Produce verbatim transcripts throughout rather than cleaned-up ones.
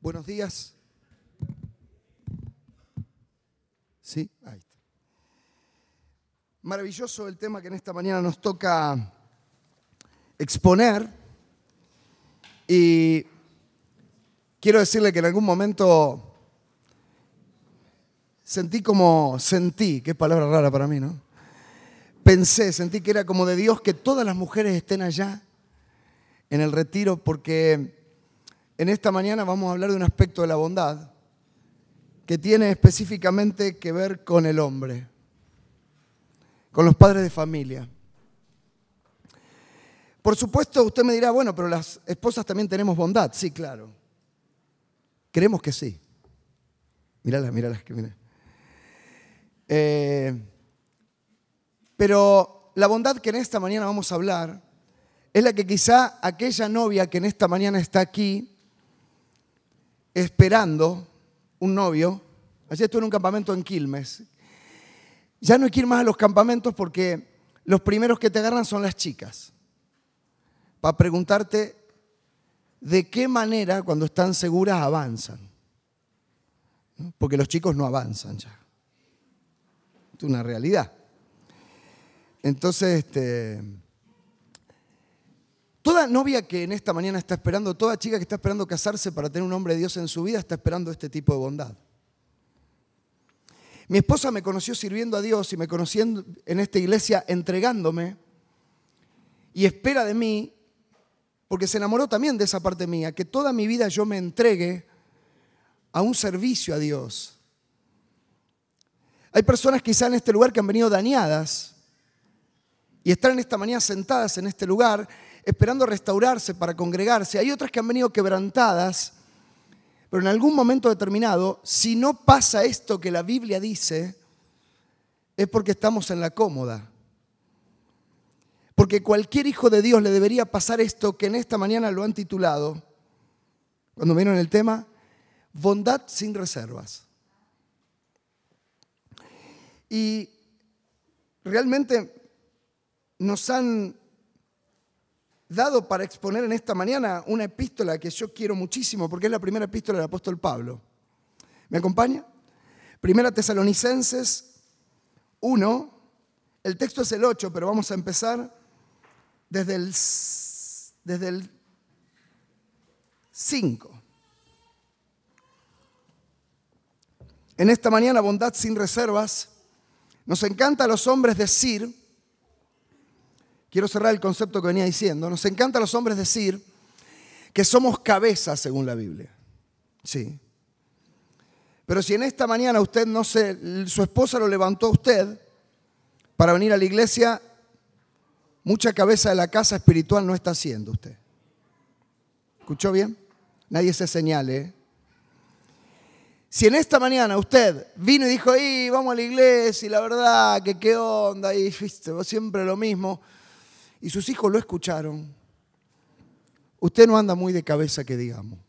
Buenos días. Sí, ahí está. Maravilloso el tema que en esta mañana nos toca exponer. Y quiero decirle que en algún momento sentí como, sentí, qué palabra rara para mí, ¿no? Pensé, sentí que era como de Dios que todas las mujeres estén allá en el retiro, porque en esta mañana vamos a hablar de un aspecto de la bondad que tiene específicamente que ver con el hombre, con los padres de familia. Por supuesto, usted me dirá, bueno, pero las esposas también tenemos bondad. Sí, claro. Creemos que sí. Míralas, míralas que viene. Eh, pero la bondad que en esta mañana vamos a hablar es la que quizá aquella novia que en esta mañana está aquí esperando un novio. Ayer estuve en un campamento en Quilmes. Ya no hay que ir más a los campamentos porque los primeros que te agarran son las chicas. Para preguntarte de qué manera cuando están seguras avanzan. ¿No? Porque los chicos no avanzan ya. Es una realidad. Entonces, este, toda novia que en esta mañana está esperando, toda chica que está esperando casarse para tener un hombre de Dios en su vida, está esperando este tipo de bondad. Mi esposa me conoció sirviendo a Dios y me conoció en esta iglesia entregándome y espera de mí, porque se enamoró también de esa parte mía, que toda mi vida yo me entregue a un servicio a Dios. Hay personas quizá en este lugar que han venido dañadas y están en esta mañana sentadas en este lugar esperando restaurarse para congregarse. Hay otras que han venido quebrantadas, pero en algún momento determinado, si no pasa esto que la Biblia dice, es porque estamos en la cómoda. Porque cualquier hijo de Dios le debería pasar esto que en esta mañana lo han titulado, cuando vieron el tema, bondad sin reservas. Y realmente nos han dado para exponer en esta mañana una epístola que yo quiero muchísimo porque es la primera epístola del apóstol Pablo. ¿Me acompaña? Primera Tesalonicenses uno, el texto es el ocho, pero vamos a empezar desde el, desde el cinco. En esta mañana, bondad sin reservas. Nos encanta a los hombres decir, quiero cerrar el concepto que venía diciendo, nos encanta a los hombres decir que somos cabezas según la Biblia. Sí. Pero si en esta mañana usted no se, su esposa lo levantó a usted para venir a la iglesia, mucha cabeza de la casa espiritual no está haciendo usted. ¿Escuchó bien? Nadie se señale, ¿eh? Si en esta mañana usted vino y dijo, y vamos a la iglesia y la verdad que qué onda, y viste, siempre lo mismo, y sus hijos lo escucharon, usted no anda muy de cabeza que digamos.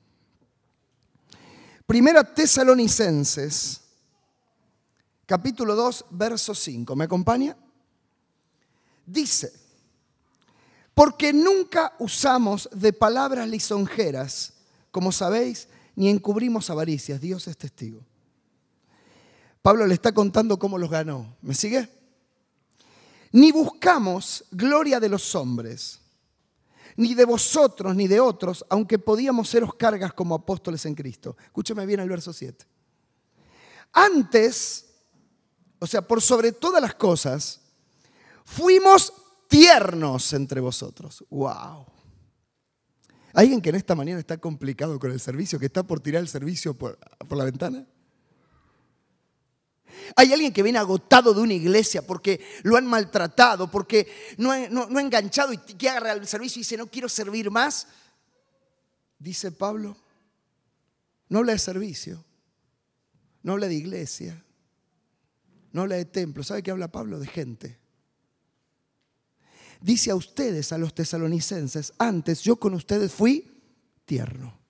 Primera Tesalonicenses, capítulo dos, verso cinco. ¿Me acompaña? Dice, porque nunca usamos de palabras lisonjeras, como sabéis, ni encubrimos avaricias. Dios es testigo. Pablo le está contando cómo los ganó. ¿Me sigue? Ni buscamos gloria de los hombres, ni de vosotros, ni de otros, aunque podíamos seros cargas como apóstoles en Cristo. Escúchame bien el verso siete. Antes, o sea, por sobre todas las cosas, fuimos tiernos entre vosotros. ¡Wow! ¿Alguien que en esta mañana está complicado con el servicio, que está por tirar el servicio por, por la ventana? ¿Hay alguien que viene agotado de una iglesia porque lo han maltratado, porque no ha, no, no ha enganchado y que agarra el servicio y dice, no quiero servir más? Dice Pablo, no habla de servicio, no habla de iglesia, no habla de templo. ¿Sabe qué habla Pablo? De gente. Dice a ustedes, a los tesalonicenses, antes yo con ustedes fui tierno.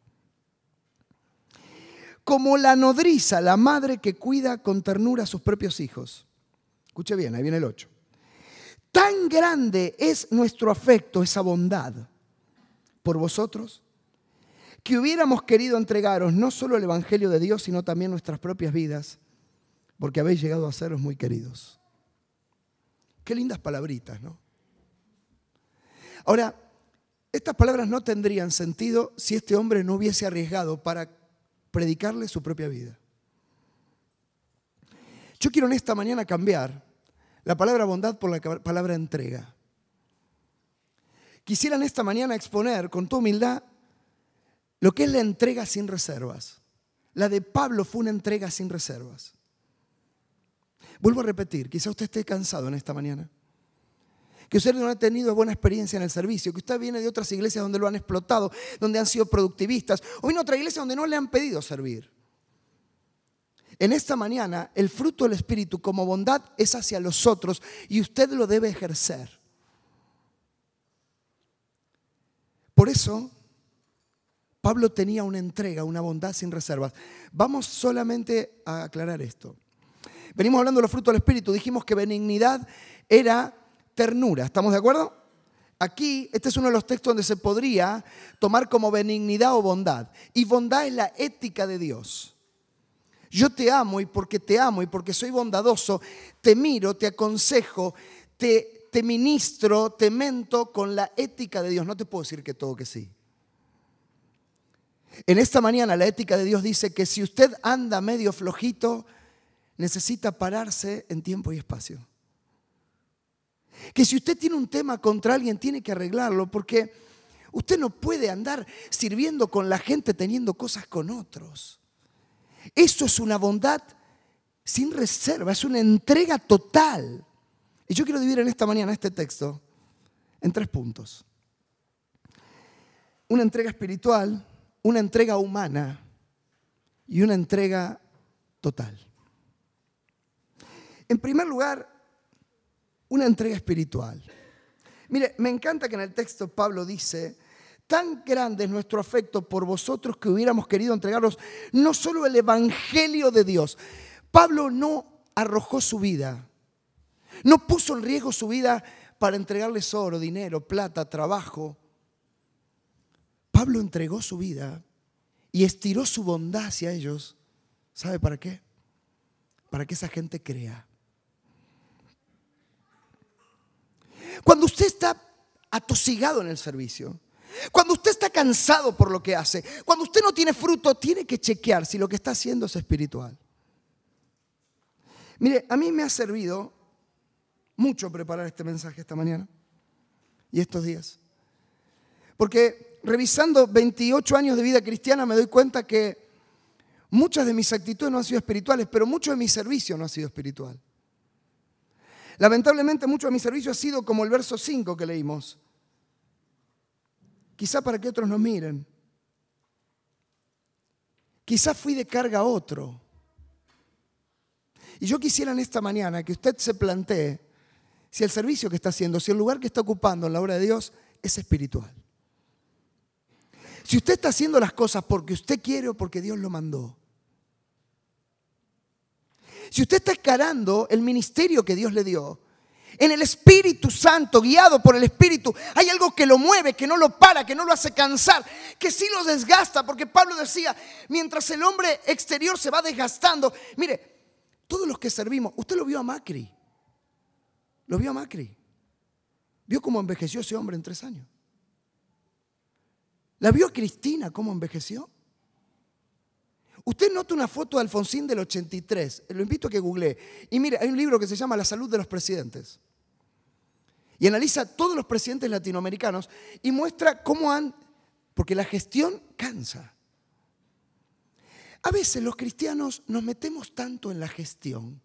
Como la nodriza, la madre que cuida con ternura a sus propios hijos. Escuche bien, ahí viene el ocho. Tan grande es nuestro afecto, esa bondad por vosotros, que hubiéramos querido entregaros no solo el Evangelio de Dios, sino también nuestras propias vidas, porque habéis llegado a seros muy queridos. Qué lindas palabritas, ¿no? Ahora, estas palabras no tendrían sentido si este hombre no hubiese arriesgado para predicarle su propia vida. Yo quiero en esta mañana cambiar la palabra bondad por la palabra entrega. Quisiera en esta mañana exponer con toda humildad lo que es la entrega sin reservas. La de Pablo fue una entrega sin reservas. Vuelvo a repetir, quizá usted esté cansado en esta mañana, que usted no ha tenido buena experiencia en el servicio, que usted viene de otras iglesias donde lo han explotado, donde han sido productivistas, o viene a otra iglesia donde no le han pedido servir. En esta mañana, el fruto del Espíritu como bondad es hacia los otros y usted lo debe ejercer. Por eso, Pablo tenía una entrega, una bondad sin reservas. Vamos solamente a aclarar esto. Venimos hablando de los frutos del Espíritu, dijimos que benignidad era ternura, ¿estamos de acuerdo? Aquí, este es uno de los textos donde se podría tomar como benignidad o bondad. Y bondad es la ética de Dios. Yo te amo y porque te amo y porque soy bondadoso, te miro, te aconsejo, te, te ministro, te mento con la ética de Dios. No te puedo decir que todo que sí. En esta mañana la ética de Dios dice que si usted anda medio flojito, necesita pararse en tiempo y espacio. Que si usted tiene un tema contra alguien, tiene que arreglarlo, porque usted no puede andar sirviendo con la gente teniendo cosas con otros. Eso es una bondad sin reserva, es una entrega total. Y yo quiero dividir en esta mañana este texto en tres puntos. Una entrega espiritual, una entrega humana y una entrega total. En primer lugar, una entrega espiritual. Mire, me encanta que en el texto Pablo dice: tan grande es nuestro afecto por vosotros que hubiéramos querido entregaros no solo el Evangelio de Dios. Pablo no arrojó su vida, no puso en riesgo su vida para entregarles oro, dinero, plata, trabajo. Pablo entregó su vida y estiró su bondad hacia ellos. ¿Sabe para qué? Para que esa gente crea. Cuando usted está atosigado en el servicio, cuando usted está cansado por lo que hace, cuando usted no tiene fruto, tiene que chequear si lo que está haciendo es espiritual. Mire, a mí me ha servido mucho preparar este mensaje esta mañana y estos días. Porque revisando veintiocho años de vida cristiana me doy cuenta que muchas de mis actitudes no han sido espirituales, pero mucho de mi servicio no ha sido espiritual. Lamentablemente mucho de mi servicio ha sido como el verso cinco que leímos. Quizá para que otros nos miren. Quizá fui de carga a otro. Y yo quisiera en esta mañana que usted se plantee si el servicio que está haciendo, si el lugar que está ocupando en la obra de Dios es espiritual. Si usted está haciendo las cosas porque usted quiere o porque Dios lo mandó. Si usted está escalando el ministerio que Dios le dio, en el Espíritu Santo, guiado por el Espíritu, hay algo que lo mueve, que no lo para, que no lo hace cansar, que sí lo desgasta, porque Pablo decía, mientras el hombre exterior se va desgastando, mire, todos los que servimos, usted lo vio a Macri, lo vio a Macri, vio cómo envejeció ese hombre en tres años. ¿La vio a Cristina cómo envejeció? Usted nota una foto de Alfonsín del ochenta y tres, lo invito a que googlee. Y mire, hay un libro que se llama La salud de los presidentes. Y analiza todos los presidentes latinoamericanos y muestra cómo han, porque la gestión cansa. A veces los cristianos nos metemos tanto en la gestión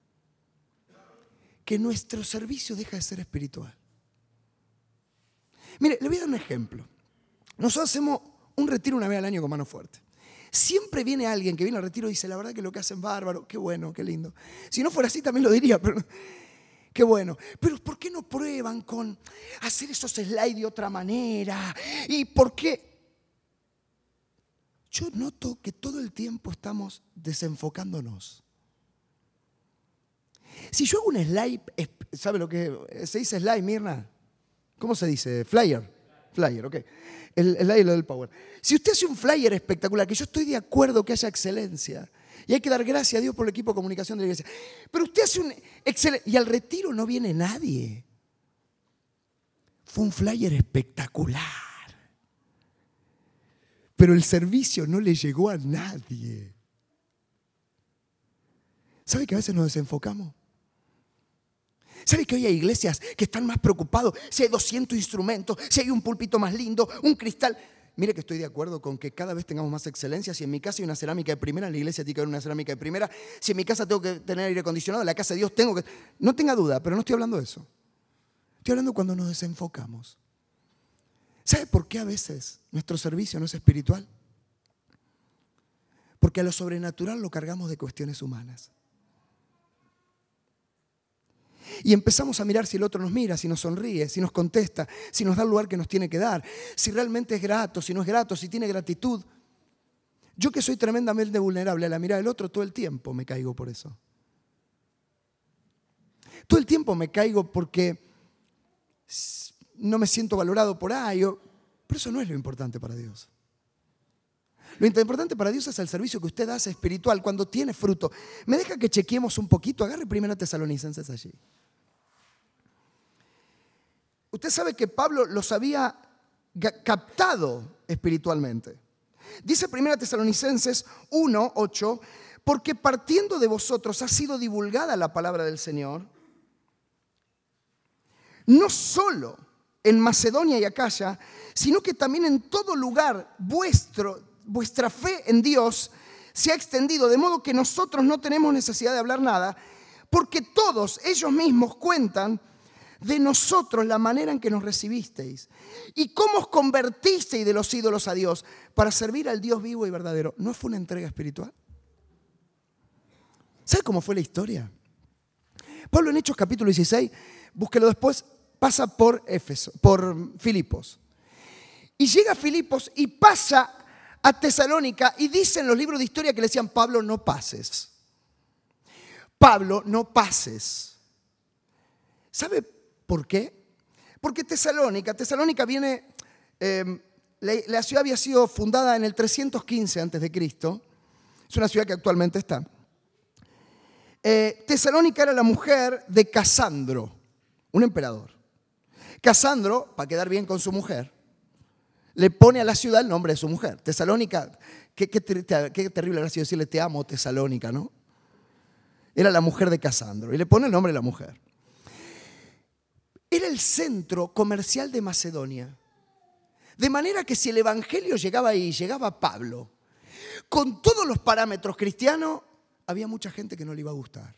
que nuestro servicio deja de ser espiritual. Mire, le voy a dar un ejemplo. Nosotros hacemos un retiro una vez al año con Mano Fuerte. Siempre viene alguien que viene al retiro y dice, la verdad que lo que hacen es bárbaro, qué bueno, qué lindo. Si no fuera así también lo diría, pero qué bueno. Pero ¿por qué no prueban con hacer esos slides de otra manera? ¿Y por qué? Yo noto que todo el tiempo estamos desenfocándonos. Si yo hago un slide, ¿sabe lo que se dice slide, Mirna? ¿Cómo se dice? Flyer. Flyer, ok. El, el flyer del Power. Si usted hace un flyer espectacular, que yo estoy de acuerdo que haya excelencia, y hay que dar gracias a Dios por el equipo de comunicación de la iglesia, pero usted hace un excelente, y al retiro no viene nadie. Fue un flyer espectacular, pero el servicio no le llegó a nadie. ¿Sabe que a veces nos desenfocamos? ¿Sabe que hoy hay iglesias que están más preocupados si hay doscientos instrumentos, si hay un púlpito más lindo, un cristal? Mire que estoy de acuerdo con que cada vez tengamos más excelencia. Si en mi casa hay una cerámica de primera, en la iglesia tiene que haber una cerámica de primera. Si en mi casa tengo que tener aire acondicionado, en la casa de Dios tengo que... No tenga duda, pero no estoy hablando de eso. Estoy hablando cuando nos desenfocamos. ¿Sabe por qué a veces nuestro servicio no es espiritual? Porque a lo sobrenatural lo cargamos de cuestiones humanas. Y empezamos a mirar si el otro nos mira, si nos sonríe, si nos contesta, si nos da el lugar que nos tiene que dar, si realmente es grato, si no es grato, si tiene gratitud. Yo que soy tremendamente vulnerable a la mirada del otro, todo el tiempo me caigo por eso. Todo el tiempo me caigo porque no me siento valorado por ahí. Pero eso no es lo importante para Dios. Lo importante para Dios es el servicio que usted hace espiritual cuando tiene fruto. Me deja que chequeemos un poquito. Agarre primero Tesalonicenses allí. Usted sabe que Pablo los había captado espiritualmente. Dice primero Tesalonicenses uno, ocho, porque partiendo de vosotros ha sido divulgada la palabra del Señor, no solo en Macedonia y Acaya, sino que también en todo lugar vuestro, vuestra fe en Dios se ha extendido, de modo que nosotros no tenemos necesidad de hablar nada, porque todos ellos mismos cuentan de nosotros la manera en que nos recibisteis y cómo os convertisteis de los ídolos a Dios para servir al Dios vivo y verdadero. ¿No fue una entrega espiritual? ¿Sabe cómo fue la historia? Pablo en Hechos capítulo dieciséis, búsquelo después, pasa por Éfeso, por Filipos. Y llega a Filipos y pasa a Tesalónica y dicen los libros de historia que le decían: Pablo, no pases. Pablo, no pases. ¿Sabe por qué? Porque Tesalónica, Tesalónica viene, eh, la, la ciudad había sido fundada en el trescientos quince antes de Cristo. Es una ciudad que actualmente está. Eh, Tesalónica era la mujer de Casandro, un emperador. Casandro, para quedar bien con su mujer, le pone a la ciudad el nombre de su mujer. Tesalónica, qué, qué, qué terrible habrá sido decirle te amo Tesalónica, ¿no? Era la mujer de Casandro y le pone el nombre de la mujer. Era el centro comercial de Macedonia. De manera que si el evangelio llegaba ahí, llegaba Pablo, con todos los parámetros cristianos, había mucha gente que no le iba a gustar.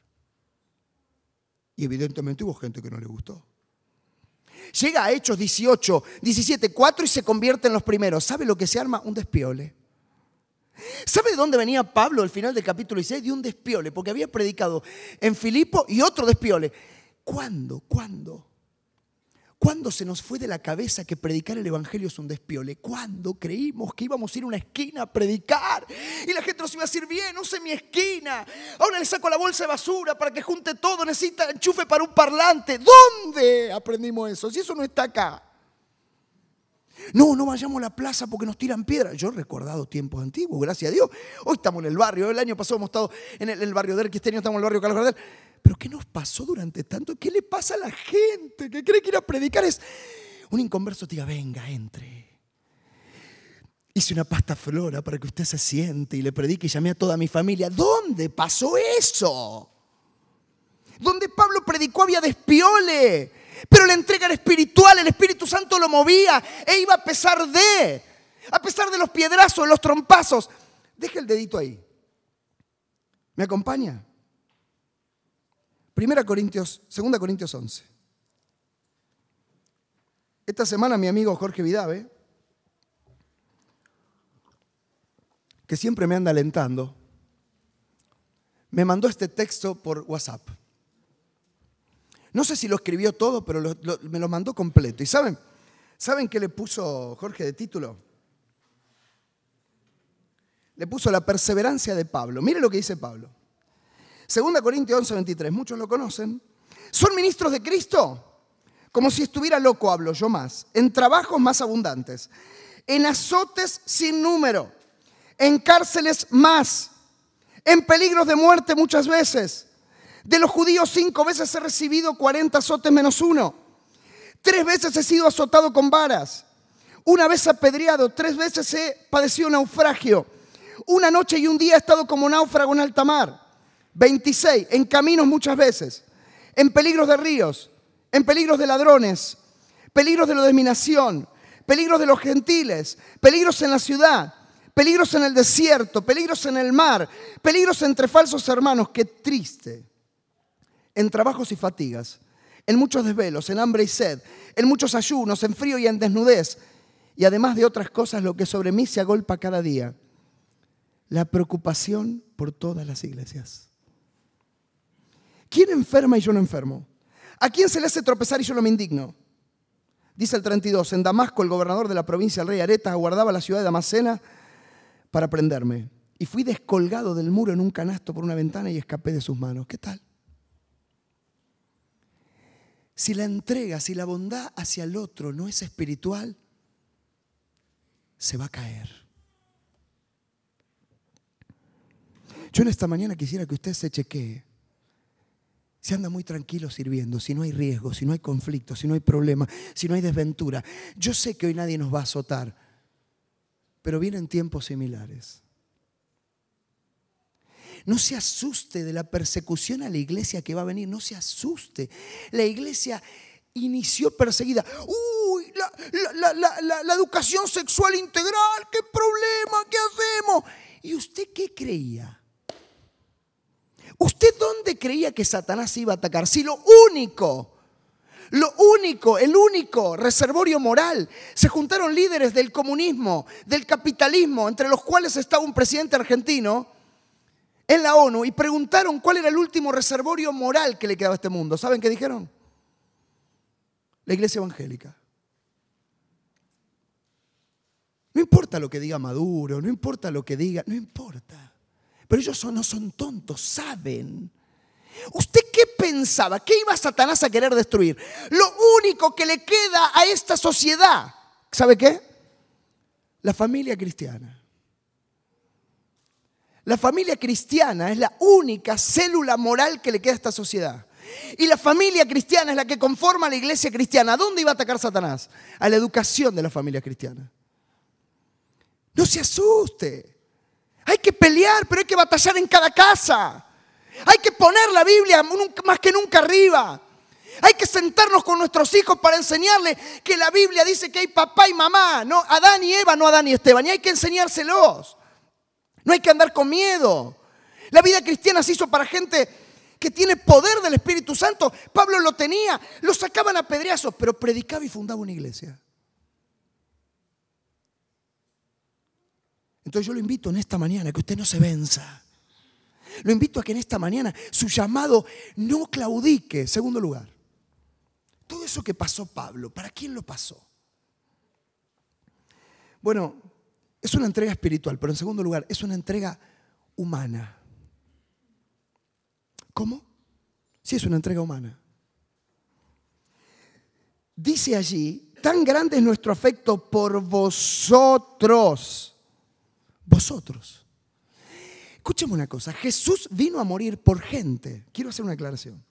Y evidentemente hubo gente que no le gustó. Llega a Hechos dieciocho, diecisiete, cuatro y se convierte en los primeros. ¿Sabe lo que se arma? Un despiole. ¿Sabe de dónde venía Pablo al final del capítulo dieciséis? De un despiole, porque había predicado en Filipo y otro despiole. ¿Cuándo? ¿Cuándo? ¿Cuándo se nos fue de la cabeza que predicar el evangelio es un despiole? ¿Cuándo creímos que íbamos a ir a una esquina a predicar? Y la gente nos iba a decir, bien, use mi esquina. Ahora le saco la bolsa de basura para que junte todo. Necesita enchufe para un parlante. ¿Dónde aprendimos eso? Si eso no está acá. No, no vayamos a la plaza porque nos tiran piedras. Yo he recordado tiempos antiguos, gracias a Dios. Hoy estamos en el barrio. El año pasado hemos estado en el, el barrio de Erquis, este año estamos en el barrio Carlos Gardel. ¿Pero qué nos pasó durante tanto? ¿Qué le pasa a la gente que cree que ir a predicar es un inconverso? Diga, venga, entre. Hice una pasta flora para que usted se siente y le predique y llamé a toda mi familia. ¿Dónde pasó eso? Donde Pablo predicó había despiole, pero la entrega era espiritual, el Espíritu Santo lo movía e iba a pesar de, a pesar de los piedrazos, de los trompazos. Deja el dedito ahí. ¿Me acompaña? Primera Corintios, Segunda Corintios once. Esta semana mi amigo Jorge Vidave, que siempre me anda alentando, me mandó este texto por WhatsApp. No sé si lo escribió todo, pero lo, lo, me lo mandó completo. ¿Y saben? ¿Saben qué le puso Jorge de título? Le puso la perseverancia de Pablo. Mire lo que dice Pablo. Segunda Corintios once, veintitrés, muchos lo conocen. ¿Son ministros de Cristo? Como si estuviera loco hablo, yo más. En trabajos más abundantes. En azotes sin número. En cárceles más. En peligros de muerte muchas veces. De los judíos cinco veces he recibido cuarenta azotes menos uno. Tres veces he sido azotado con varas. Una vez apedreado. Tres veces he padecido naufragio. Una noche y un día he estado como náufrago en alta mar. veintiséis. En caminos muchas veces. En peligros de ríos. En peligros de ladrones, peligros de la dominación, peligros de los gentiles, peligros en la ciudad, peligros en el desierto, peligros en el mar, peligros entre falsos hermanos. ¡Qué triste! En trabajos y fatigas, en muchos desvelos, en hambre y sed, en muchos ayunos, en frío y en desnudez, y además de otras cosas, lo que sobre mí se agolpa cada día, la preocupación por todas las iglesias. ¿Quién enferma y yo no enfermo? ¿A quién se le hace tropezar y yo no me indigno? Dice el treinta y dos, en Damasco el gobernador de la provincia, el rey Aretas, aguardaba la ciudad de Damascena para prenderme. Y fui descolgado del muro en un canasto por una ventana y escapé de sus manos. ¿Qué tal? Si la entrega, si la bondad hacia el otro no es espiritual, se va a caer. Yo en esta mañana quisiera que usted se chequee. Si anda muy tranquilo sirviendo, si no hay riesgo, si no hay conflicto, si no hay problema, si no hay desventura. Yo sé que hoy nadie nos va a azotar, pero vienen tiempos similares. No se asuste de la persecución a la iglesia que va a venir, no se asuste. La iglesia inició perseguida. ¡Uy! La, la, la, la, la educación sexual integral, ¡qué problema! ¿Qué hacemos? ¿Y usted qué creía? ¿Usted dónde creía que Satanás iba a atacar? Si lo único, lo único, el único reservorio moral, se juntaron líderes del comunismo, del capitalismo, entre los cuales estaba un presidente argentino en la ONU, y preguntaron cuál era el último reservorio moral que le quedaba a este mundo. ¿Saben qué dijeron? La iglesia evangélica. No importa lo que diga Maduro, no importa lo que diga, no importa. Pero ellos son, no son tontos, saben. ¿Usted qué pensaba? ¿Qué iba Satanás a querer destruir? Lo único que le queda a esta sociedad, ¿sabe qué? La familia cristiana. La familia cristiana es la única célula moral que le queda a esta sociedad. Y la familia cristiana es la que conforma la iglesia cristiana. ¿A dónde iba a atacar Satanás? A la educación de la familia cristiana. No se asuste. Hay que pelear, pero hay que batallar en cada casa. Hay que poner la Biblia más que nunca arriba. Hay que sentarnos con nuestros hijos para enseñarles que la Biblia dice que hay papá y mamá, no Adán y Eva, no Adán y Esteban. Y hay que enseñárselos. No hay que andar con miedo. La vida cristiana se hizo para gente que tiene poder del Espíritu Santo. Pablo lo tenía, lo sacaban a pedreazos, pero predicaba y fundaba una iglesia. Entonces yo lo invito en esta mañana a que usted no se venza. Lo invito a que en esta mañana su llamado no claudique. Segundo lugar, todo eso que pasó Pablo, ¿para quién lo pasó? Bueno, es una entrega espiritual, pero en segundo lugar, es una entrega humana. ¿Cómo? Sí, es una entrega humana. Dice allí, tan grande es nuestro afecto por vosotros. Vosotros. Escúchame una cosa, Jesús vino a morir por gente. Quiero hacer una aclaración.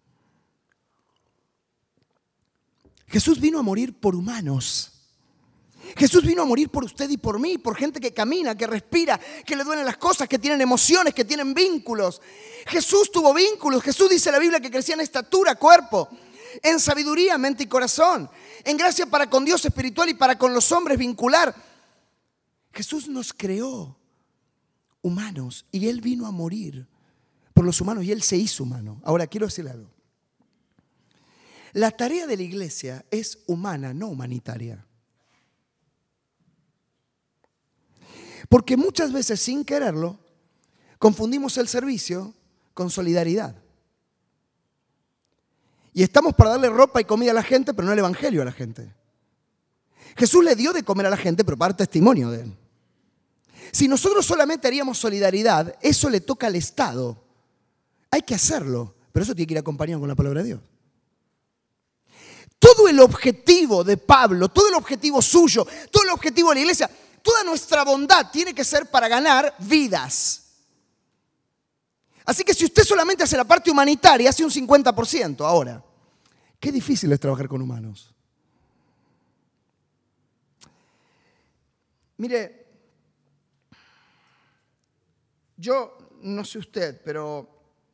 Jesús vino a morir por humanos. Jesús vino a morir por usted y por mí, por gente que camina, que respira, que le duelen las cosas, que tienen emociones, que tienen vínculos. Jesús tuvo vínculos. Jesús dice en la Biblia que crecía en estatura, cuerpo, en sabiduría, mente y corazón, en gracia para con Dios espiritual y para con los hombres vincular. Jesús nos creó humanos y Él vino a morir por los humanos y Él se hizo humano. Ahora quiero decirle algo. La tarea de la iglesia es humana, no humanitaria. Porque muchas veces sin quererlo confundimos el servicio con solidaridad. Y estamos para darle ropa y comida a la gente, pero no el evangelio a la gente. Jesús le dio de comer a la gente, pero para dar testimonio de Él. Si nosotros solamente haríamos solidaridad, eso le toca al Estado. Hay que hacerlo, pero eso tiene que ir acompañado con la palabra de Dios. Todo el objetivo de Pablo, todo el objetivo suyo, todo el objetivo de la iglesia, toda nuestra bondad tiene que ser para ganar vidas. Así que si usted solamente hace la parte humanitaria, hace un cincuenta por ciento. Ahora, qué difícil es trabajar con humanos. Mire, yo no sé usted, pero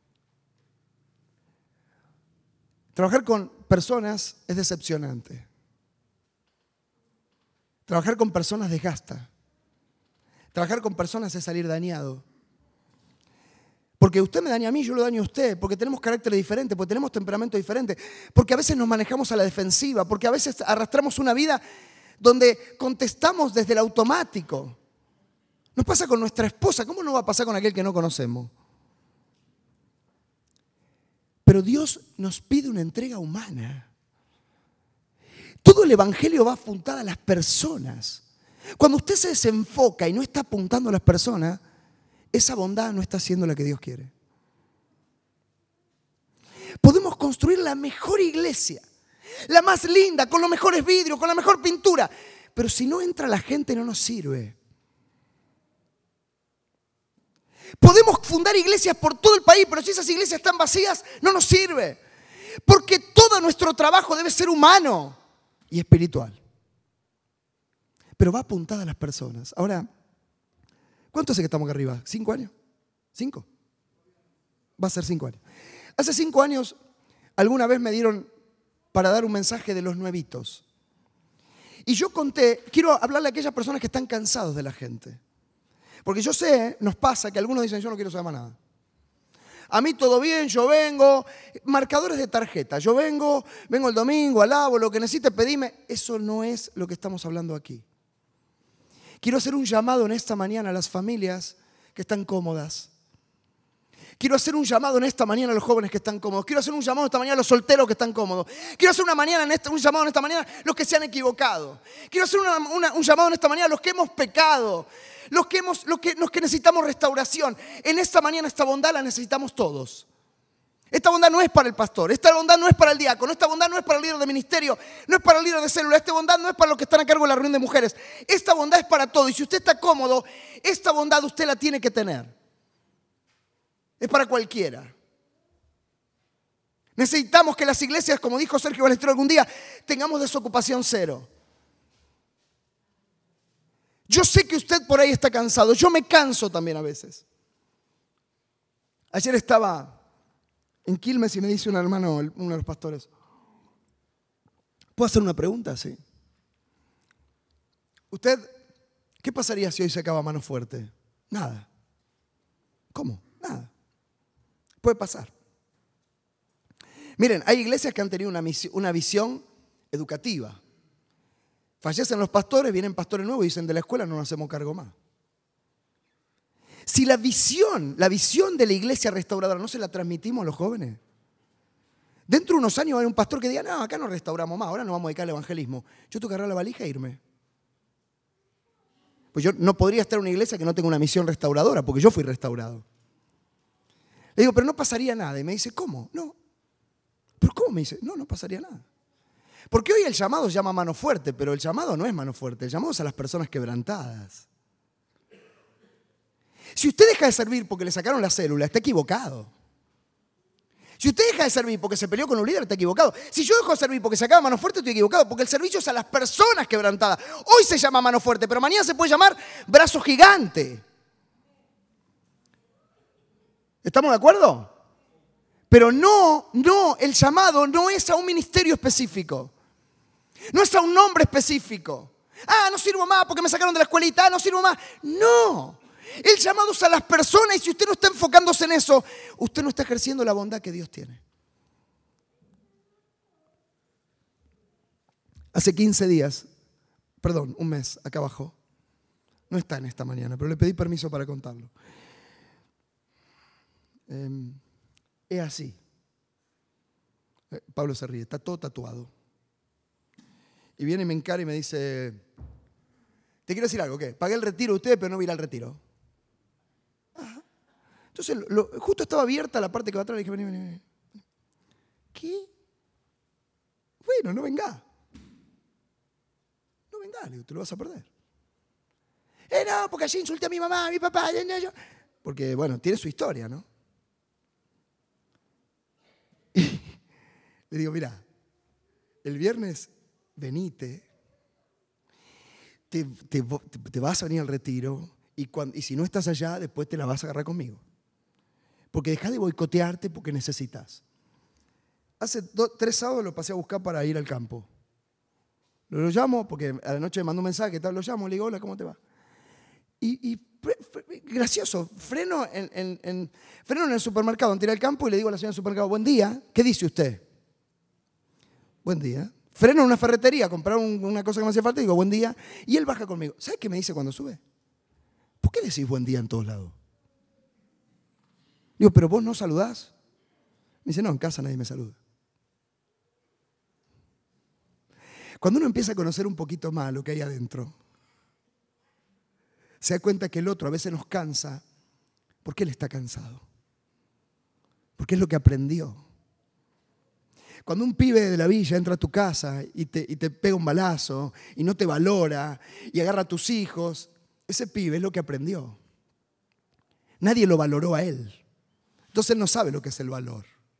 trabajar con personas es decepcionante. Trabajar con personas desgasta. Trabajar con personas es salir dañado. Porque usted me daña a mí, yo lo daño a usted, porque tenemos carácter diferente, porque tenemos temperamento diferente, porque a veces nos manejamos a la defensiva, porque a veces arrastramos una vida donde contestamos desde el automático. Nos pasa con nuestra esposa, ¿cómo no va a pasar con aquel que no conocemos? Pero Dios nos pide una entrega humana. Todo el evangelio va apuntado a las personas. Cuando usted se desenfoca y no está apuntando a las personas, esa bondad no está siendo la que Dios quiere. Podemos construir la mejor iglesia, la más linda, con los mejores vidrios, con la mejor pintura, pero si no entra la gente no nos sirve. Podemos fundar iglesias por todo el país, pero si esas iglesias están vacías, no nos sirve. Porque todo nuestro trabajo debe ser humano y espiritual. Pero va apuntada a las personas. Ahora, ¿cuánto hace que estamos acá arriba? ¿Cinco años? ¿Cinco? Va a ser cinco años. Hace cinco años, alguna vez me dieron para dar un mensaje de los nuevitos. Y yo conté, quiero hablarle a aquellas personas que están cansados de la gente. Porque yo sé, nos pasa que algunos dicen, yo no quiero saber más nada. A mí todo bien, yo vengo, marcadores de tarjeta, yo vengo, vengo el domingo, alabo, lo que necesite, pedime. Eso no es lo que estamos hablando aquí. Quiero hacer un llamado en esta mañana a las familias que están cómodas. Quiero hacer un llamado en esta mañana a los jóvenes que están cómodos. Quiero hacer un llamado en esta mañana a los solteros que están cómodos. Quiero hacer una mañana en esta, un llamado en esta mañana a los que se han equivocado. Quiero hacer una, una, un llamado en esta mañana a los que hemos pecado. Los que, hemos, los, que, los que necesitamos restauración. En esta mañana esta bondad la necesitamos todos. Esta bondad no es para el pastor, esta bondad no es para el diácono, esta bondad no es para el líder de ministerio, no es para el líder de célula, esta bondad no es para los que están a cargo de la reunión de mujeres. Esta bondad es para todos y si usted está cómodo, esta bondad usted la tiene que tener. Es para cualquiera. Necesitamos que las iglesias, como dijo Sergio Balestero algún día, tengamos desocupación cero. Yo sé que usted por ahí está cansado, yo me canso también a veces. Ayer estaba en Quilmes y me dice un hermano, uno de los pastores, ¿puedo hacer una pregunta? Sí. ¿Usted qué pasaría si hoy se acaba Mano Fuerte? Nada. ¿Cómo? Nada. Puede pasar. Miren, hay iglesias que han tenido una, misión, una visión educativa. Fallecen los pastores, vienen pastores nuevos y dicen, de la escuela no nos hacemos cargo más. Si la visión, la visión de la iglesia restauradora no se la transmitimos a los jóvenes, dentro de unos años va a haber un pastor que diga, no, acá no restauramos más, ahora nos vamos a dedicar al evangelismo. Yo tengo que agarrar la valija e irme. Pues yo no podría estar en una iglesia que no tenga una misión restauradora, porque yo fui restaurado. Le digo, pero no pasaría nada. Y me dice, ¿cómo? No. ¿Pero cómo? Me dice, no, no pasaría nada. Porque hoy el llamado se llama Mano Fuerte, pero el llamado no es Mano Fuerte, el llamado es a las personas quebrantadas. Si usted deja de servir porque le sacaron la célula, está equivocado. Si usted deja de servir porque se peleó con un líder, está equivocado. Si yo dejo de servir porque se acaba Mano Fuerte, estoy equivocado, porque el servicio es a las personas quebrantadas. Hoy se llama Mano Fuerte, pero mañana se puede llamar Brazo Gigante. ¿Estamos de acuerdo? Pero no, no, el llamado no es a un ministerio específico. No es a un nombre específico. Ah, no sirvo más porque me sacaron de la escuelita. Ah, no sirvo más. No. El llamado es a las personas y si usted no está enfocándose en eso, usted no está ejerciendo la bondad que Dios tiene. Hace quince días, perdón, un mes, acá abajo, no está en esta mañana, pero le pedí permiso para contarlo. Eh, es así. Eh, Pablo se ríe, está todo tatuado. Y viene y me encara y me dice, te quiero decir algo, ¿qué? Pagué el retiro de ustedes, pero no voy a ir al retiro. Ajá. Entonces, lo, justo estaba abierta la parte que va atrás, le dije, vení, vení, vení. ¿Qué? Bueno, no venga. No venga, le digo, te lo vas a perder. Eh, no, porque allí insulté a mi mamá, a mi papá. Yo, yo. Porque, bueno, tiene su historia, ¿no? Y le digo, mira, el viernes venite, te, te, te vas a venir al retiro y, cuando, y si no estás allá, después te la vas a agarrar conmigo. Porque dejá de boicotearte porque necesitas. Hace dos, tres sábados lo pasé a buscar para ir al campo. Lo, lo llamo, porque a la noche me mandó un mensaje, tal, lo llamo, le digo, hola, ¿cómo te va? Y, y gracioso, freno en, en, en, freno en el supermercado, entré al campo y le digo a la señora del supermercado, buen día, ¿qué dice usted? Buen día. Freno en una ferretería, comprar un, una cosa que me hacía falta y digo, buen día. Y él baja conmigo. ¿Sabes qué me dice cuando sube? ¿Por qué decís buen día en todos lados? Digo, pero vos no saludás. Me dice, no, en casa nadie me saluda. Cuando uno empieza a conocer un poquito más lo que hay adentro, se da cuenta que el otro a veces nos cansa porque él está cansado. Porque es lo que aprendió. Cuando un pibe de la villa entra a tu casa y te, y te pega un balazo y no te valora y agarra a tus hijos, ese pibe es lo que aprendió. Nadie lo valoró a él. Entonces él no sabe lo que es el valor.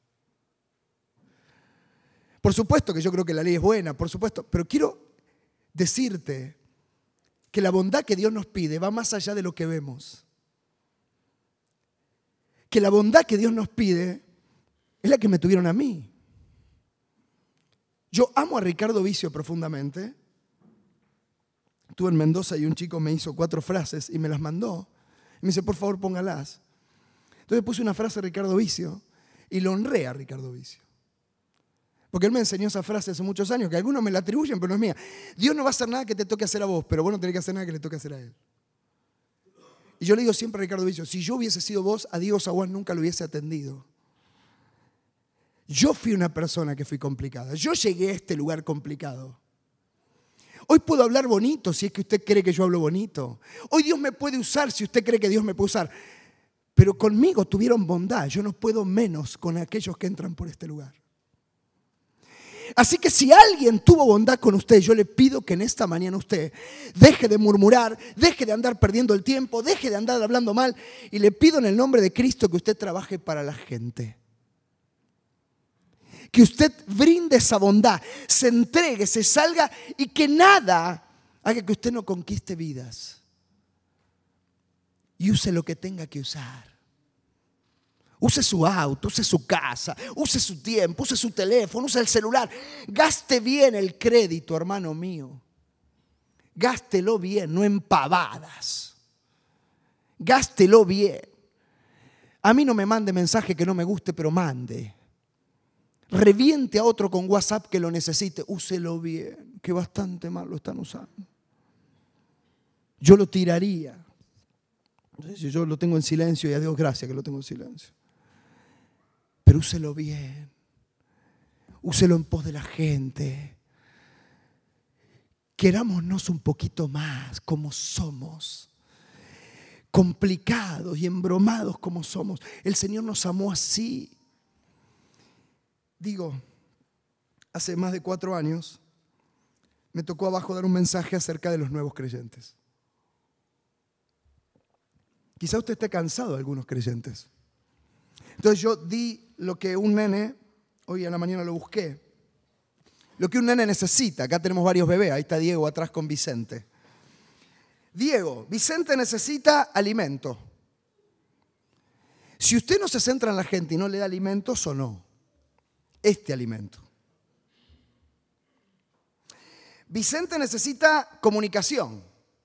Por supuesto que yo creo que la ley es buena, por supuesto, pero quiero decirte que la bondad que Dios nos pide va más allá de lo que vemos. Que la bondad que Dios nos pide es la que me tuvieron a mí. Yo amo a Ricardo Vicio profundamente. Estuve en Mendoza y un chico me hizo cuatro frases y me las mandó. Y me dice, por favor, póngalas. Entonces puse una frase de Ricardo Vicio y lo honré a Ricardo Vicio. Porque él me enseñó esa frase hace muchos años, que algunos me la atribuyen, pero no es mía. Dios no va a hacer nada que te toque hacer a vos, pero vos no tenés que hacer nada que le toque hacer a él. Y yo le digo siempre a Ricardo Vicio, si yo hubiese sido vos, a Diego Zaguán nunca lo hubiese atendido. Yo fui una persona que fui complicada. Yo llegué a este lugar complicado. Hoy puedo hablar bonito si es que usted cree que yo hablo bonito. Hoy Dios me puede usar si usted cree que Dios me puede usar. Pero conmigo tuvieron bondad. Yo no puedo menos con aquellos que entran por este lugar. Así que si alguien tuvo bondad con usted, yo le pido que en esta mañana usted deje de murmurar, deje de andar perdiendo el tiempo, deje de andar hablando mal y le pido en el nombre de Cristo que usted trabaje para la gente. Que usted brinde esa bondad, se entregue, se salga y que nada haga que usted no conquiste vidas. Y use lo que tenga que usar. Use su auto, use su casa, use su tiempo, use su teléfono, use el celular. Gaste bien el crédito, hermano mío. Gástelo bien, no en pavadas. Gástelo bien. A mí no me mande mensaje que no me guste, pero mande. Reviente a otro con WhatsApp que lo necesite. Úselo bien, que bastante mal lo están usando. Yo lo tiraría. Yo lo tengo en silencio y a Dios gracias que lo tengo en silencio. Pero úselo bien. Úselo en pos de la gente. Querámonos un poquito más como somos. Complicados y embromados como somos. El Señor nos amó así. Digo, hace más de cuatro años me tocó abajo dar un mensaje acerca de los nuevos creyentes. Quizá usted esté cansado de algunos creyentes. Entonces yo di lo que un nene, hoy en la mañana lo busqué, lo que un nene necesita. Acá tenemos varios bebés, ahí está Diego atrás con Vicente. Diego, Vicente necesita alimento. Si usted no se centra en la gente y no le da alimentos o no, este alimento. Vicente necesita comunicación.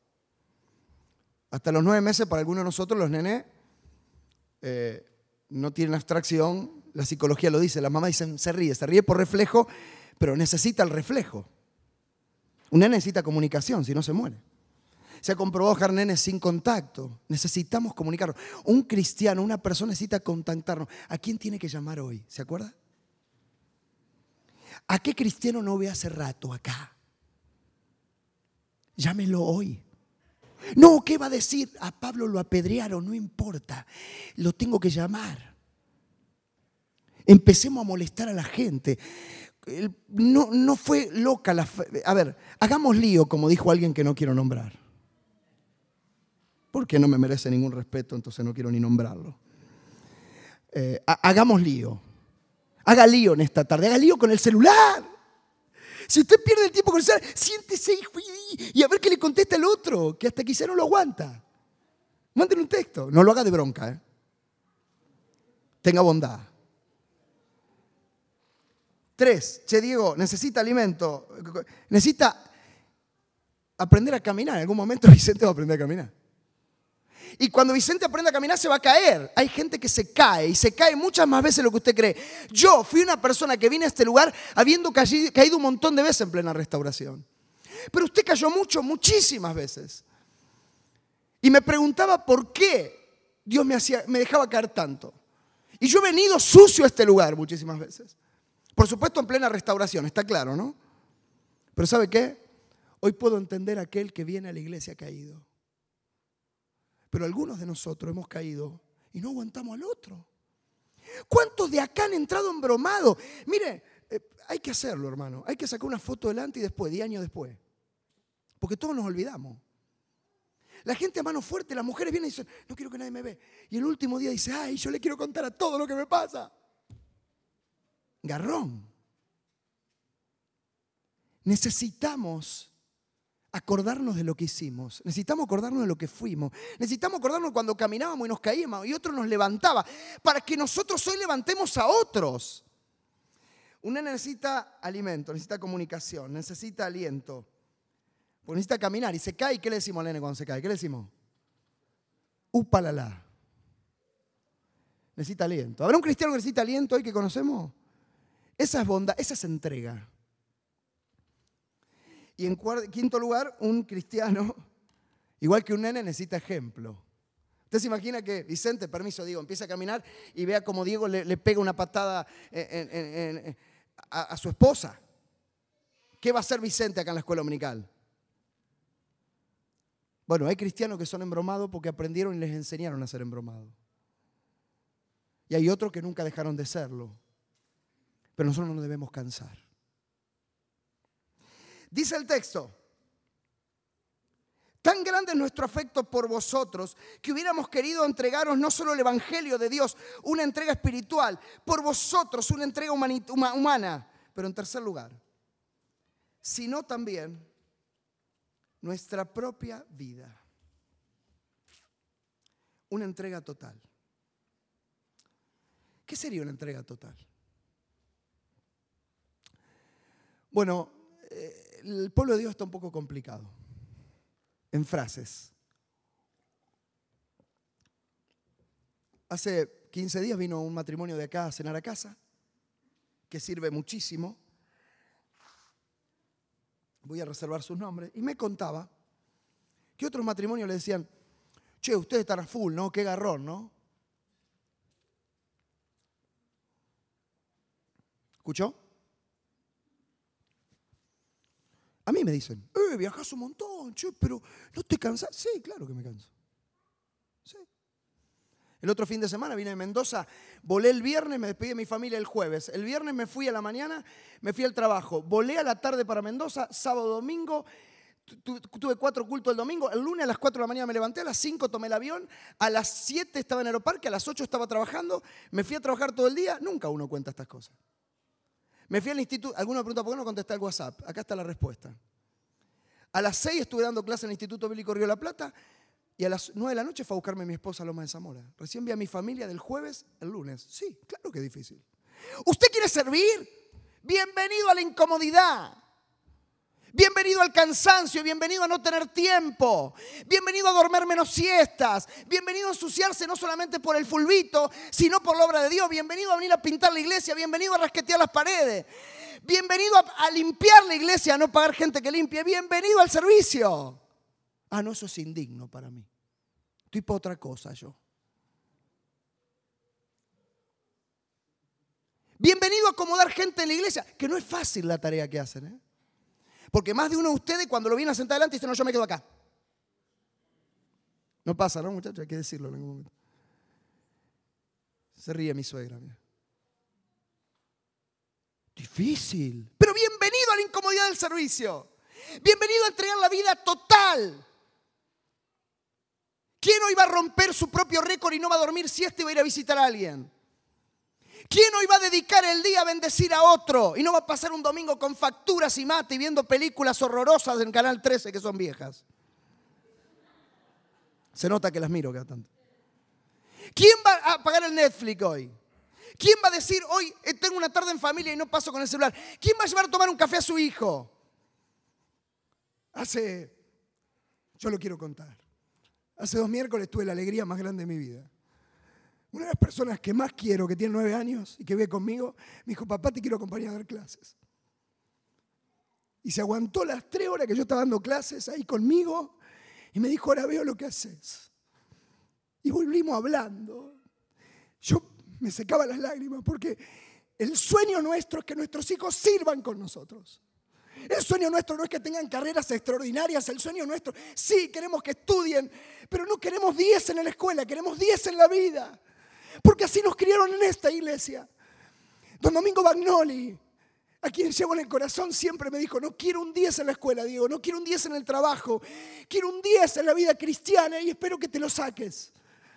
Hasta los nueve meses para algunos de nosotros los nenes eh, no tienen abstracción. La psicología lo dice, las mamás dicen se ríe, se ríe por reflejo, pero necesita el reflejo. Un nene necesita comunicación, si no se muere. Se ha comprobado dejar nenes sin contacto. Necesitamos comunicarnos. Un cristiano, una persona necesita contactarnos. ¿A quién tiene que llamar hoy? ¿Se acuerda? ¿A qué cristiano no ve hace rato acá? Llámelo hoy. No, ¿qué va a decir? A Pablo lo apedrearon, no importa. Lo tengo que llamar. Empecemos a molestar a la gente. no, no fue loca la fe. A ver, hagamos lío, como dijo alguien que no quiero nombrar. Porque no me merece ningún respeto, entonces no quiero ni nombrarlo. Eh, hagamos lío. Haga lío en esta tarde, haga lío con el celular. Si usted pierde el tiempo con el celular, siéntese hijo, y, y a ver qué le contesta el otro, que hasta quizá no lo aguanta. Mándele un texto, no lo haga de bronca. ¿eh? Tenga bondad. Tres, che Diego, necesita alimento, necesita aprender a caminar. En algún momento Vicente va a aprender a caminar. Y cuando Vicente aprende a caminar se va a caer. Hay gente que se cae y se cae muchas más veces de lo que usted cree. Yo fui una persona que vine a este lugar habiendo caído un montón de veces en plena restauración. Pero usted cayó mucho, muchísimas veces. Y me preguntaba por qué Dios me, hacía, me dejaba caer tanto. Y yo he venido sucio a este lugar muchísimas veces. Por supuesto en plena restauración, está claro, ¿no? Pero ¿sabe qué? Hoy puedo entender a aquel que viene a la iglesia caído. Pero algunos de nosotros hemos caído y no aguantamos al otro. ¿Cuántos de acá han entrado embromados? Mire, eh, hay que hacerlo, hermano. Hay que sacar una foto delante y después, diez años después. Porque todos nos olvidamos. La gente a mano fuerte, las mujeres vienen y dicen, no quiero que nadie me vea. Y el último día dice, ay, yo le quiero contar a todo lo que me pasa. Garrón. Necesitamos acordarnos de lo que hicimos. Necesitamos acordarnos de lo que fuimos. Necesitamos acordarnos cuando caminábamos y nos caíamos y otro nos levantaba. Para que nosotros hoy levantemos a otros. Un nene necesita alimento, necesita comunicación, necesita aliento. Porque necesita caminar y se cae. ¿Qué le decimos al nene cuando se cae? ¿Qué le decimos? Upalala. Necesita aliento. ¿Habrá un cristiano que necesita aliento hoy que conocemos? Esa es bondad, esa es entrega. Y en quinto lugar, un cristiano, igual que un nene, necesita ejemplo. Usted se imagina que Vicente, permiso, Diego, empieza a caminar y vea como Diego le, le pega una patada en, en, en, a, a su esposa. ¿Qué va a hacer Vicente acá en la escuela dominical? Bueno, hay cristianos que son embromados porque aprendieron y les enseñaron a ser embromados. Y hay otros que nunca dejaron de serlo. Pero nosotros no nos debemos cansar. Dice el texto, tan grande es nuestro afecto por vosotros que hubiéramos querido entregaros no solo el Evangelio de Dios, una entrega espiritual, por vosotros una entrega humana, pero en tercer lugar, sino también nuestra propia vida. Una entrega total. ¿Qué sería una entrega total? Bueno, el pueblo de Dios está un poco complicado. En frases. Hace quince días vino un matrimonio de acá a cenar a casa, que sirve muchísimo. Voy a reservar sus nombres. Y me contaba que otros matrimonios le decían, che, ustedes están a full, ¿no? Qué garrón, ¿no? ¿Escuchó? A mí me dicen, eh, viajás un montón, che, pero ¿no te cansás? Sí, claro que me canso. Sí. El otro fin de semana vine a Mendoza, volé el viernes, me despedí de mi familia el jueves. El viernes me fui a la mañana, me fui al trabajo. Volé a la tarde para Mendoza, sábado, domingo. Tuve cuatro cultos el domingo. El lunes a las cuatro de la mañana me levanté, a las cinco tomé el avión, a las siete estaba en Aeroparque, a las ocho estaba trabajando. Me fui a trabajar todo el día. Nunca uno cuenta estas cosas. Me fui al instituto. Alguno me pregunta, ¿por qué no contesté el WhatsApp? Acá está la respuesta. A las seis estuve dando clase en el Instituto Bíblico Río de la Plata. Y a las nueve de la noche fue a buscarme mi esposa a Loma de Zamora. Recién vi a mi familia del jueves al lunes. Sí, claro que es difícil. ¿Usted quiere servir? Bienvenido a la incomodidad. Bienvenido al cansancio, bienvenido a no tener tiempo. Bienvenido a dormir menos siestas. Bienvenido a ensuciarse no solamente por el fulbito, sino por la obra de Dios. Bienvenido a venir a pintar la iglesia. Bienvenido a rasquetear las paredes. Bienvenido a, a limpiar la iglesia, a no pagar gente que limpie. Bienvenido al servicio. Ah, no, eso es indigno para mí. Estoy para otra cosa yo. Bienvenido a acomodar gente en la iglesia, que no es fácil la tarea que hacen, ¿eh? Porque más de uno de ustedes cuando lo viene a sentar adelante dice, no, yo me quedo acá. No pasa, ¿no, muchachos? Hay que decirlo en algún momento. Se ríe mi suegra, mira. Difícil. Pero bienvenido a la incomodidad del servicio. Bienvenido a entregar la vida total. ¿Quién hoy va a romper su propio récord y no va a dormir siesta y va a ir a visitar a alguien? ¿Quién hoy va a dedicar el día a bendecir a otro y no va a pasar un domingo con facturas y mate y viendo películas horrorosas en Canal trece que son viejas? Se nota que las miro cada tanto. ¿Quién va a pagar el Netflix hoy? ¿Quién va a decir, hoy tengo una tarde en familia y no paso con el celular? ¿Quién va a llevar a tomar un café a su hijo? Hace, yo lo quiero contar, hace dos miércoles tuve la alegría más grande de mi vida. Una de las personas que más quiero, que tiene nueve años y que vive conmigo, me dijo, papá, te quiero acompañar a dar clases. Y se aguantó las tres horas que yo estaba dando clases ahí conmigo y me dijo, ahora veo lo que haces. Y volvimos hablando. Yo me secaba las lágrimas porque el sueño nuestro es que nuestros hijos sirvan con nosotros. El sueño nuestro no es que tengan carreras extraordinarias, el sueño nuestro, sí, queremos que estudien, pero no queremos diez en la escuela, queremos diez en la vida. Porque así nos criaron en esta iglesia. Don Domingo Bagnoli, a quien llevo en el corazón, siempre me dijo, no quiero un diez en la escuela, Diego, no quiero un diez en el trabajo, quiero un diez en la vida cristiana y espero que te lo saques.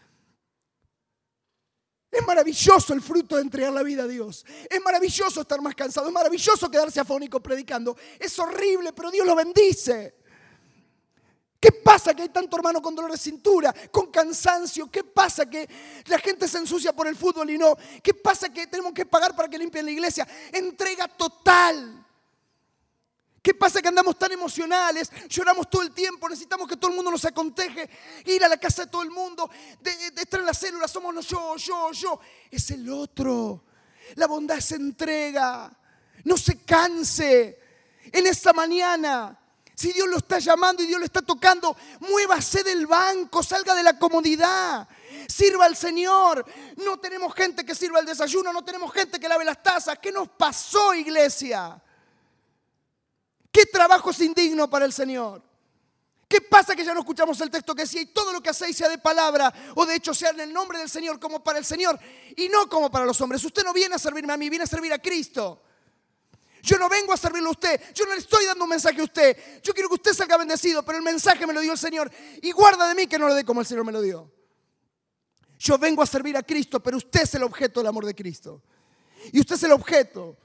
Es maravilloso el fruto de entregar la vida a Dios. Es maravilloso estar más cansado. Es maravilloso quedarse afónico predicando. Es horrible, pero Dios lo bendice. ¿Qué pasa que hay tanto hermano con dolor de cintura, con cansancio? ¿Qué pasa que la gente se ensucia por el fútbol y no? ¿Qué pasa que tenemos que pagar para que limpien la iglesia? Entrega total. ¿Qué pasa que andamos tan emocionales? Lloramos todo el tiempo, necesitamos que todo el mundo nos aconseje, ir a la casa de todo el mundo, de, de estar en la célula, somos los yo, yo, yo. Es el otro. La bondad es entrega. No se canse. En esta mañana, si Dios lo está llamando y Dios lo está tocando, muévase del banco, salga de la comodidad. Sirva al Señor. No tenemos gente que sirva el desayuno, no tenemos gente que lave las tazas. ¿Qué nos pasó, iglesia? ¿Qué trabajo es indigno para el Señor? ¿Qué pasa que ya no escuchamos el texto que decía y todo lo que hacéis sea de palabra o de hecho sea en el nombre del Señor como para el Señor y no como para los hombres? Usted no viene a servirme a mí, viene a servir a Cristo. Yo no vengo a servirle a usted, yo no le estoy dando un mensaje a usted. Yo quiero que usted salga bendecido, pero el mensaje me lo dio el Señor y guarda de mí que no lo dé como el Señor me lo dio. Yo vengo a servir a Cristo, pero usted es el objeto del amor de Cristo. Y usted es el objeto.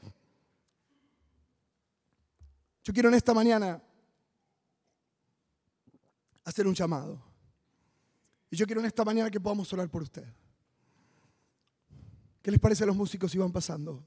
Yo quiero en esta mañana hacer un llamado. Y yo quiero en esta mañana que podamos orar por usted. ¿Qué les parece a los músicos si van pasando?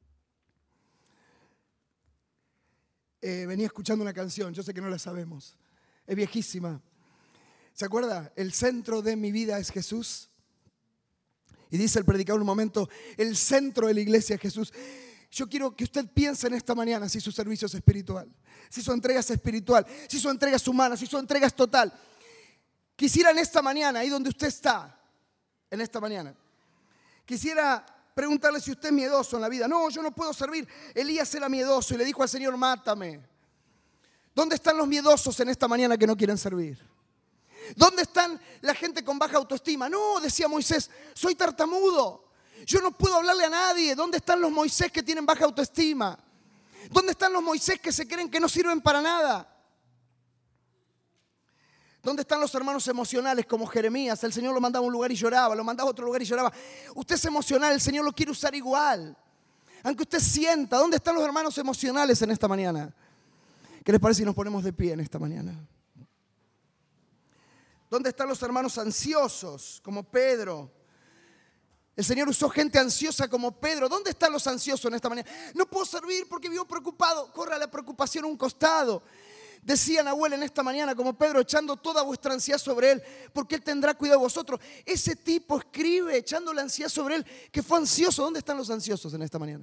Eh, venía escuchando una canción, yo sé que no la sabemos. Es viejísima. ¿Se acuerda? El centro de mi vida es Jesús. Y dice el predicador en un momento, el centro de la iglesia es Jesús. Yo quiero que usted piense en esta mañana si su servicio es espiritual, si su entrega es espiritual, si su entrega es humana, si su entrega es total. Quisiera en esta mañana, ahí donde usted está, en esta mañana, quisiera preguntarle si usted es miedoso en la vida. No, yo no puedo servir. Elías era miedoso y le dijo al Señor, mátame. ¿Dónde están los miedosos en esta mañana que no quieren servir? ¿Dónde están la gente con baja autoestima? No, decía Moisés, soy tartamudo. Yo no puedo hablarle a nadie. ¿Dónde están los Moisés que tienen baja autoestima? ¿Dónde están los Moisés que se creen que no sirven para nada? ¿Dónde están los hermanos emocionales como Jeremías? El Señor lo mandaba a un lugar y lloraba, lo mandaba a otro lugar y lloraba. Usted es emocional, el Señor lo quiere usar igual. Aunque usted sienta, ¿dónde están los hermanos emocionales en esta mañana? ¿Qué les parece si nos ponemos de pie en esta mañana? ¿Dónde están los hermanos ansiosos como Pedro? El Señor usó gente ansiosa como Pedro. ¿Dónde están los ansiosos en esta mañana? No puedo servir porque vivo preocupado. Corra la preocupación a un costado. Decía Nahuel en esta mañana como Pedro, echando toda vuestra ansiedad sobre Él, porque Él tendrá cuidado de vosotros. Ese tipo escribe echando la ansiedad sobre Él, que fue ansioso. ¿Dónde están los ansiosos en esta mañana?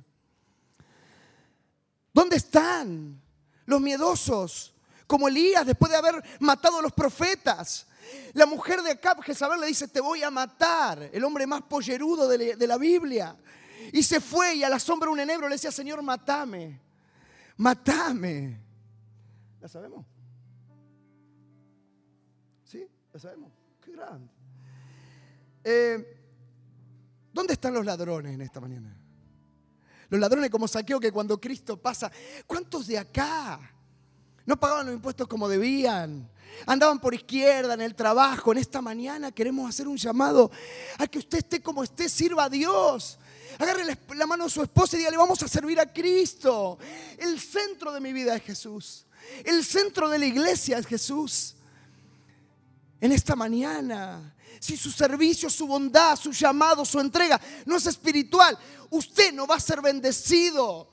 ¿Dónde están los miedosos? Como Elías, después de haber matado a los profetas. La mujer de Acab, Jezabel, le dice, te voy a matar. El hombre más pollerudo de la Biblia. Y se fue y a la sombra de un enebro le decía, Señor, matame. Matame. ¿La sabemos? ¿Sí? ¿La sabemos? Qué grande. Eh, ¿Dónde están los ladrones en esta mañana? Los ladrones como Saqueo, que cuando Cristo pasa, ¿cuántos de acá no pagaban los impuestos como debían? Andaban por izquierda en el trabajo. En esta mañana queremos hacer un llamado a que usted esté como esté, sirva a Dios. Agarre la mano a su esposa y dígale, vamos a servir a Cristo. El centro de mi vida es Jesús. El centro de la iglesia es Jesús. En esta mañana, si su servicio, su bondad, su llamado, su entrega no es espiritual, usted no va a ser bendecido.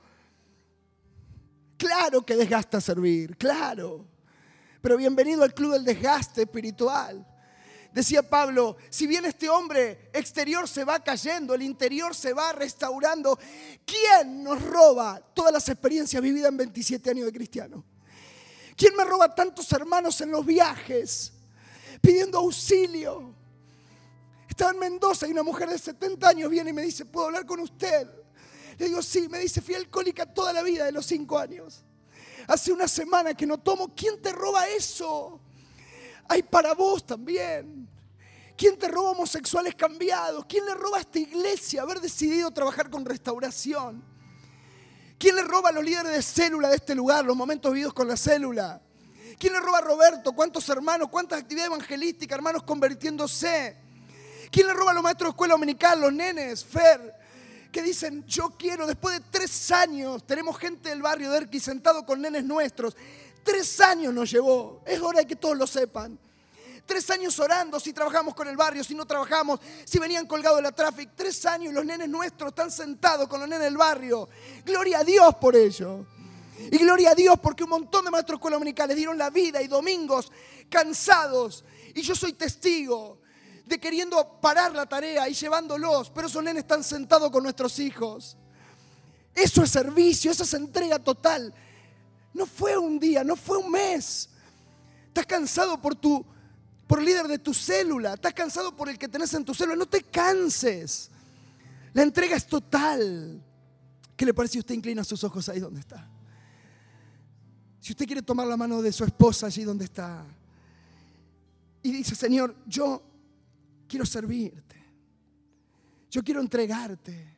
Claro que desgasta servir, claro. Pero bienvenido al club del desgaste espiritual. Decía Pablo, si bien este hombre exterior se va cayendo, el interior se va restaurando, ¿quién nos roba todas las experiencias vividas en veintisiete años de cristiano? ¿Quién me roba tantos hermanos en los viajes pidiendo auxilio? Estaba en Mendoza y una mujer de setenta años viene y me dice, ¿puedo hablar con usted? Le digo, sí. Me dice, fui alcohólica toda la vida de los cinco años. Hace una semana que no tomo. ¿Quién te roba eso? Hay para vos también. ¿Quién te roba homosexuales cambiados? ¿Quién le roba a esta iglesia haber decidido trabajar con restauración? ¿Quién le roba a los líderes de célula de este lugar los momentos vividos con la célula? ¿Quién le roba a Roberto? ¿Cuántos hermanos? ¿Cuántas actividades evangelísticas? Hermanos convirtiéndose. ¿Quién le roba a los maestros de escuela dominical? Los nenes, Fer, que dicen, yo quiero, después de tres años, tenemos gente del barrio de Erqui sentado con nenes nuestros. Tres años nos llevó, es hora de que todos lo sepan. Tres años orando, si trabajamos con el barrio, si no trabajamos, si venían colgados de la tráfico. Tres años y los nenes nuestros están sentados con los nenes del barrio. Gloria a Dios por ello. Y gloria a Dios porque un montón de maestros de escuela dominicales dieron la vida y domingos cansados. Y yo soy testigo de queriendo parar la tarea y llevándolos, pero esos nenes están sentados con nuestros hijos. Eso es servicio, eso es entrega total. No fue un día, no fue un mes. Estás cansado por tu, por el líder de tu célula, estás cansado por el que tenés en tu célula. No te canses. La entrega es total. ¿Qué le parece si usted inclina sus ojos ahí donde está? Si usted quiere tomar la mano de su esposa allí donde está y dice, Señor, yo quiero servirte. Yo quiero entregarte.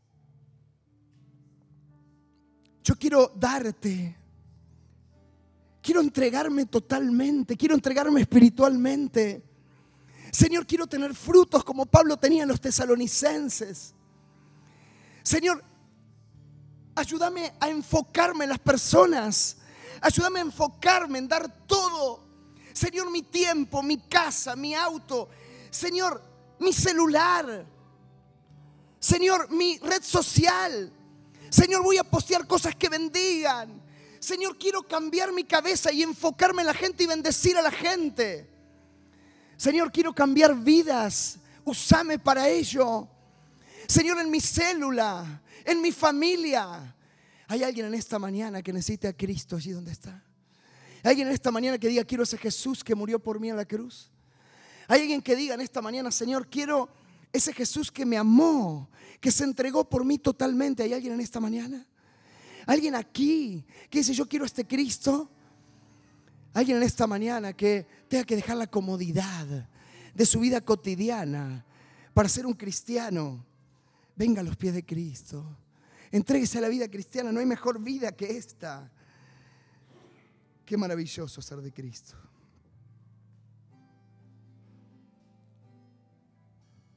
Yo quiero darte. Quiero entregarme totalmente. Quiero entregarme espiritualmente. Señor, quiero tener frutos como Pablo tenía en los tesalonicenses. Señor, ayúdame a enfocarme en las personas. Ayúdame a enfocarme en dar todo. Señor, mi tiempo, mi casa, mi auto. Señor, mi celular. Señor, mi red social. Señor, voy a postear cosas que bendigan. Señor, quiero cambiar mi cabeza y enfocarme en la gente y bendecir a la gente. Señor, quiero cambiar vidas. Úsame para ello. Señor, en mi célula, en mi familia. ¿Hay alguien en esta mañana que necesite a Cristo allí donde está? ¿Hay alguien en esta mañana que diga, quiero ese Jesús que murió por mí en la cruz? ¿Hay alguien que diga en esta mañana, Señor, quiero ese Jesús que me amó, que se entregó por mí totalmente? ¿Hay alguien en esta mañana? ¿Alguien aquí que dice, yo quiero este Cristo? ¿Alguien en esta mañana que tenga que dejar la comodidad de su vida cotidiana para ser un cristiano? Venga a los pies de Cristo. Entréguese a la vida cristiana. No hay mejor vida que esta. Qué maravilloso ser de Cristo.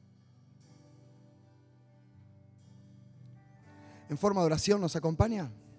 En forma de oración, ¿nos acompaña?